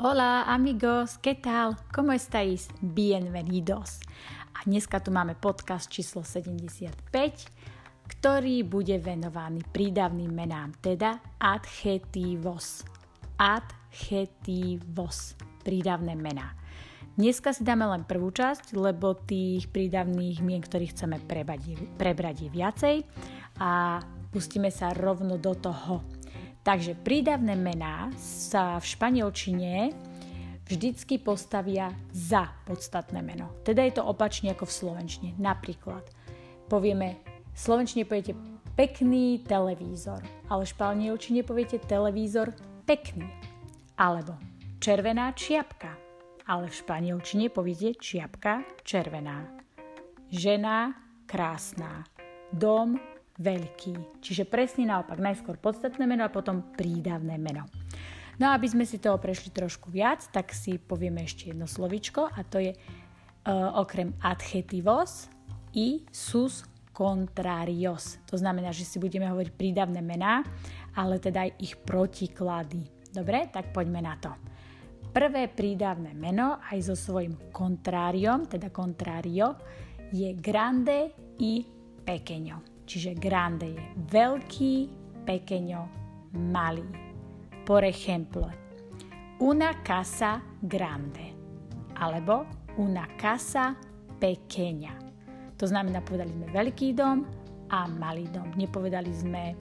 Hola amigos, ¿qué tal? ¿Cómo estáis? Bienvenidos. A dneska tu máme podcast číslo 75, ktorý bude venovaný prídavným menám, teda adjetivos. Adjetivos, prídavné mená. Dneska si dáme len prvú časť, lebo tých prídavných mien, ktorých chceme prebrať je viacej a pustíme sa rovno do toho. Takže prídavné mená sa v španielčine vždycky postavia za podstatné meno. Teda je to opačne ako v slovenčine. Napríklad povieme, v slovenčine poviete pekný televízor, ale v španielčine poviete televízor pekný. Alebo červená čiapka, ale v španielčine poviete čiapka červená. Žena krásna. Dom veľký. Čiže presne naopak, najskôr podstatné meno a potom prídavné meno. No a aby sme si toho prešli trošku viac, tak si povieme ešte jedno slovíčko a to je okrem adjetivos i sus contrarios. To znamená, že si budeme hovoriť prídavné mená, ale teda aj ich protiklady. Dobre, tak poďme na to. Prvé prídavné meno aj so svojím kontráriom, teda contrario, je grande i pequeño. Čiže grande je veľký, pequeño malý. Por ejemplo, una casa grande alebo una casa pequeña. To znamená, povedali sme veľký dom a malý dom. Nepovedali sme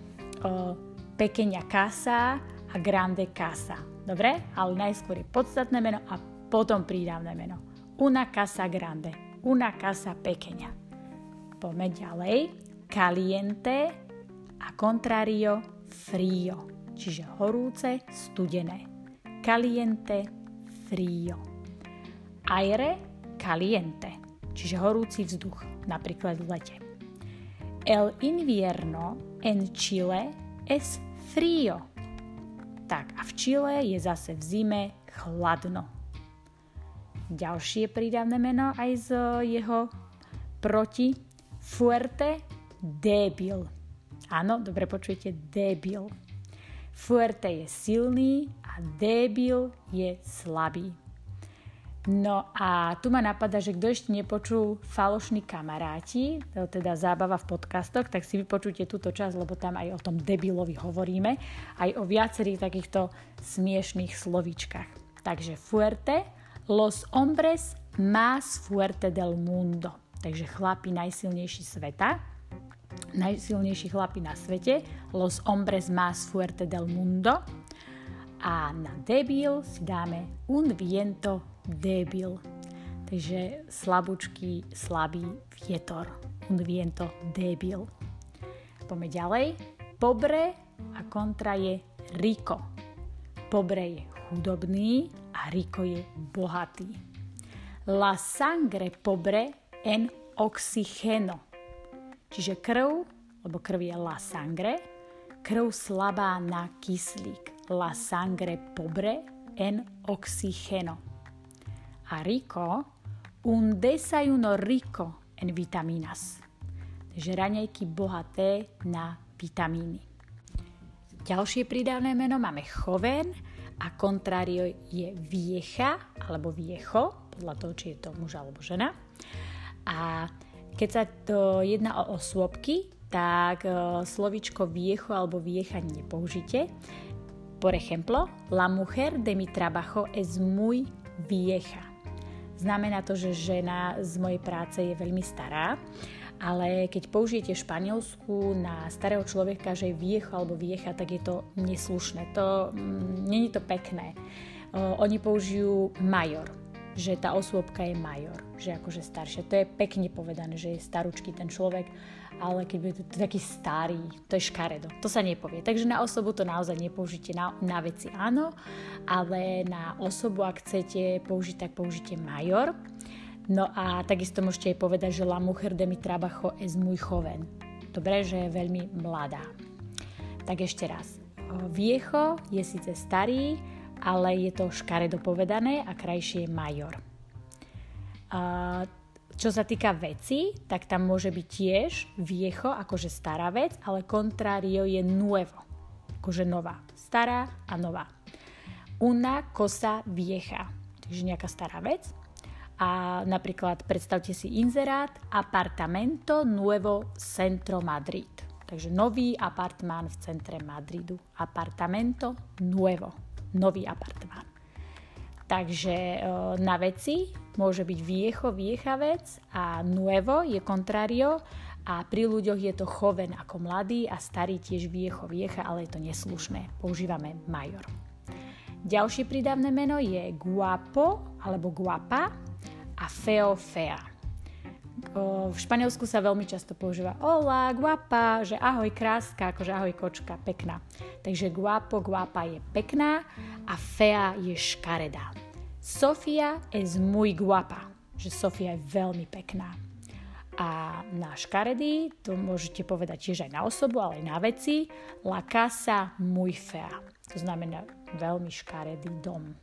pequeña casa a grande casa. Dobre? Ale najskôr je podstatné meno a potom prídavné meno. Una casa grande, una casa pequeña. Poďme ďalej. Caliente a contrario frío, čiže horúce, studené. Caliente, frío. Aire caliente, čiže horúci vzduch, napríklad v lete. El invierno en Chile es frío. Tak a v Chile je zase v zime chladno. Ďalšie prídavné meno aj z jeho proti fuerte débil. Áno, dobre počujete, débil. Fuerte je silný a débil je slabý. No a tu ma napadá, že kto ešte nepočul Falošní kamaráti, teda zábava v podcastoch, tak si vypočujte túto časť, lebo tam aj o tom débilovi hovoríme, aj o viacerých takýchto smiešných slovíčkach. Takže fuerte, los hombres más fuerte del mundo. Takže chlapi najsilnejší sveta, najsilnejší chlapi na svete, los hombres más fuerte del mundo. A na débil si dáme un viento débil. Takže slabúčky, slabý vietor. Un viento débil. Poďme ďalej. Pobre a kontra je rico. Pobre je chudobný a rico je bohatý. La sangre pobre en oxigeno. Čiže krv, lebo krv je la sangre, krv slabá na kyslík. La sangre pobre en oxigeno. A rico, un desayuno rico en vitaminas. Takže raňajky bohaté na vitamíny. Ďalšie prídavné meno máme joven a contrario je viecha alebo viejo, podľa toho, či je to muž alebo žena. A keď sa to jedná o osôbky, tak slovíčko viejo alebo viecha nepoužite. Por ejemplo, la mujer de mi trabajo es muy vieja. Znamená to, že žena z mojej práce je veľmi stará, ale keď použijete v Španielsku na starého človeka, že je viejo alebo viecha, tak je to neslušné. Není to pekné. Oni použijú major, že tá osôbka je major, že akože staršia. To je pekne povedané, že je starúčky ten človek, ale keď bude to taký starý, to je škaredo. To sa nepovie. Takže na osobu to naozaj nepoužite, na veci áno, ale na osobu, ak chcete použiť, tak použite major. No a takisto môžete aj povedať, že la mujer de mi trabajo es muy joven. Dobre, že je veľmi mladá. Tak ešte raz. Viejo je síce starý, ale je to škaredo povedané a krajšie je major. Čo sa týka veci, tak tam môže byť tiež viejo, akože stará vec, ale contrario je nuevo, akože nová. Stará a nová. Una cosa vieja, takže nejaká stará vec. A napríklad predstavte si inzerát Apartamento Nuevo Centro Madrid. Takže nový apartmán v centre Madridu. Apartamento Nuevo. Nový apartmán. Takže na veci môže byť viecha vec a nuevo je contrario a pri ľuďoch je to joven ako mladý a starý tiež viecha, ale je to neslušné. Používame major. Ďalšie prídavné meno je guapo alebo guapa a feo, fea. V Španielsku sa veľmi často používa hola, guapa, že ahoj kráska, akože ahoj kočka, pekná. Takže guapo, guapa je pekná a fea je škaredá. Sofia es muy guapa, že Sofia je veľmi pekná. A na škaredý, to môžete povedať tiež aj na osobu, ale aj na veci, la casa muy fea. To znamená veľmi škaredý dom.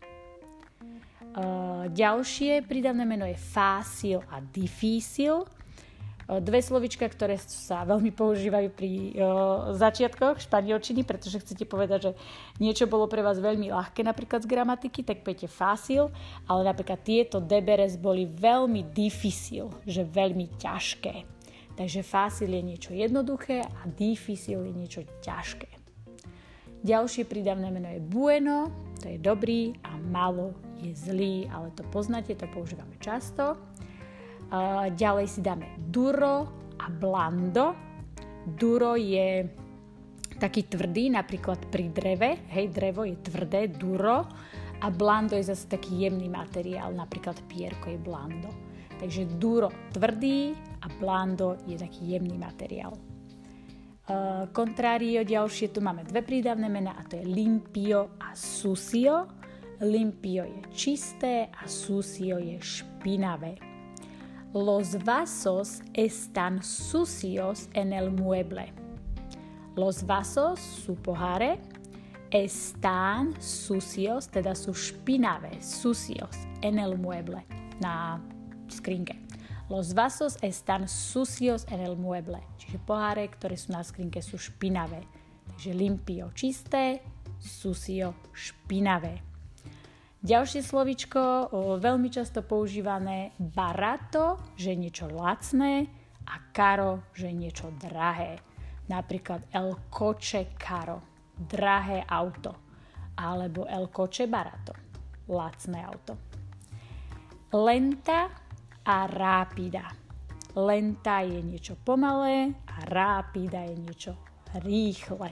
Ďalšie prídavné meno je fácil a difícil. Dve slovíčka, ktoré sa veľmi používajú pri začiatkoch španielčiny, pretože chcete povedať, že niečo bolo pre vás veľmi ľahké, napríklad z gramatiky, tak poviete fácil, ale napríklad tieto deberes boli veľmi difícil, že veľmi ťažké. Takže fácil je niečo jednoduché a difícil je niečo ťažké. Ďalšie prídavné meno je bueno, to je dobrý, a malo je zlý, ale to poznáte, to používame často. Ďalej si dáme duro a blando. Duro je taký tvrdý, napríklad pri dreve, drevo je tvrdé, duro, a blando je zase taký jemný materiál, napríklad pierko je blando. Takže duro tvrdý a blando je taký jemný materiál. Contrario, ďalšie, tu máme dve prídavné mená a to je limpio a sucio. Limpio je čisté a sucio je špinavé. Los vasos están sucios en el mueble. Los vasos sú poháre, están sucios, teda sú špinavé, sucios en el mueble, na skrinke. Los vasos están sucios en el mueble. Čiže poháre, ktoré sú na skrinke, sú špinavé. Takže limpio čisté, sucio špinavé. Ďalšie slovíčko, veľmi často používané, barato, že je niečo lacné, a caro, že je niečo drahé. Napríklad el coche caro, drahé auto. Alebo el coche barato, lacné auto. Lenta a rápida. Lenta je niečo pomalé a rápida je niečo rýchle.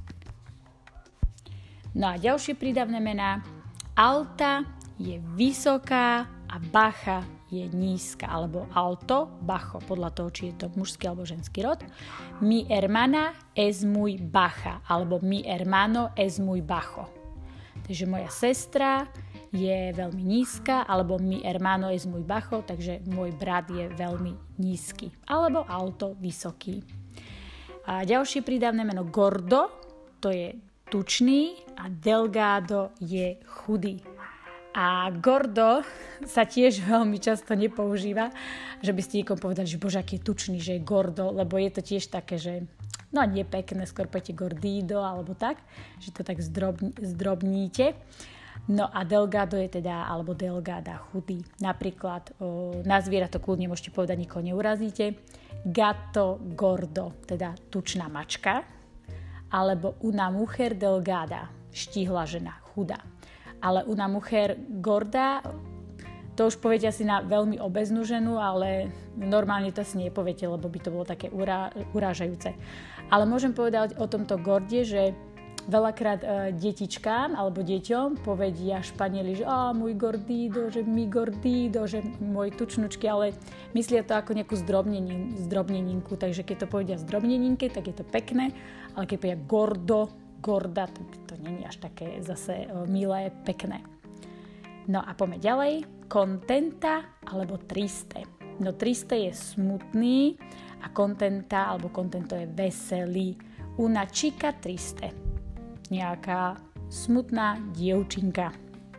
No a ďalšie prídavné mená. Alta je vysoká a bacha je nízka. Alebo alto, bajo, podľa toho, či je to mužský alebo ženský rod. Mi hermana es muy baja. Alebo mi hermano es muy bajo. Takže moja sestra je veľmi nízka, alebo mi hermano es muy bajo, takže môj brat je veľmi nízky. Alebo alto, vysoký. A ďalšie prídavné meno gordo, to je tučný, a delgado je chudý. A gordo sa tiež veľmi často nepoužíva, že by ste niekomu povedali, že bože, aký je tučný, že je gordo, lebo je to tiež také, že no nepekné, skôr poviete gordido alebo tak, že to tak zdrobníte. No a delgado je teda, alebo delgada, chudý. Napríklad na zvierato kľudne môžete povedať, nikoho neurazíte. Gato gordo, teda tučná mačka. Alebo una mujer delgada, štíhla žena, chudá. Ale una mujer gorda, to už poviete asi na veľmi obeznú ženu, ale normálne to asi nepoviete, lebo by to bolo také urážajúce. Ale môžem povedať o tomto gorde, že veľakrát detičkám alebo deťom povedia Španieli, že môj gordido, že mi gordido, že môj tučnučky, ale myslia to ako nejakú zdrobneninku, takže keď to povedia zdrobneninke, tak je to pekné, ale keď povedia gorda, to nie je až také zase milé, pekné. No a poďme ďalej. Contenta alebo triste. No triste je smutný a contenta alebo contento je veselý. Una chica triste. Nejaká smutná dievčinka.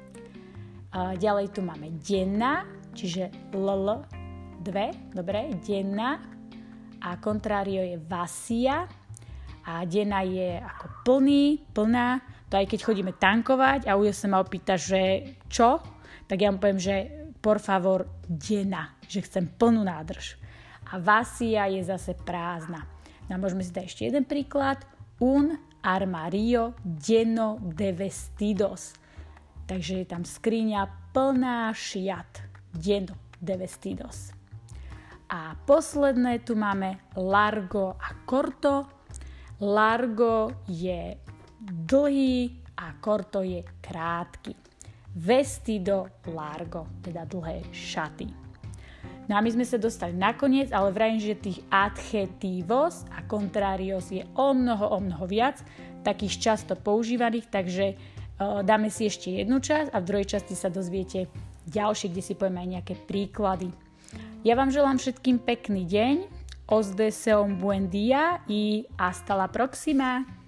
Ďalej tu máme denná, čiže dve, dobre, denná. A contrario je vacía. A denná je ako plný, plná. To aj keď chodíme tankovať a Ujo sa ma opýta, že čo, tak ja mu poviem, že por favor llena, že chcem plnú nádrž. A vacía je zase prázdna. No môžeme si dať ešte jeden príklad. Un armario lleno de vestidos. Takže je tam skriňa plná šiat. Lleno de vestidos. A posledné tu máme largo a corto. Largo je dlhý a corto je krátky. Vestido largo, teda dlhé šaty. No a my sme sa dostali nakoniec, ale vrajím, že tých adjetívos a contrarios je o mnoho viac, takých často používaných, takže dáme si ešte jednu časť a v druhej časti sa dozviete ďalšie, kde si povieme aj nejaké príklady. Ja vám želám všetkým pekný deň, os deseo un buen día y hasta la próxima.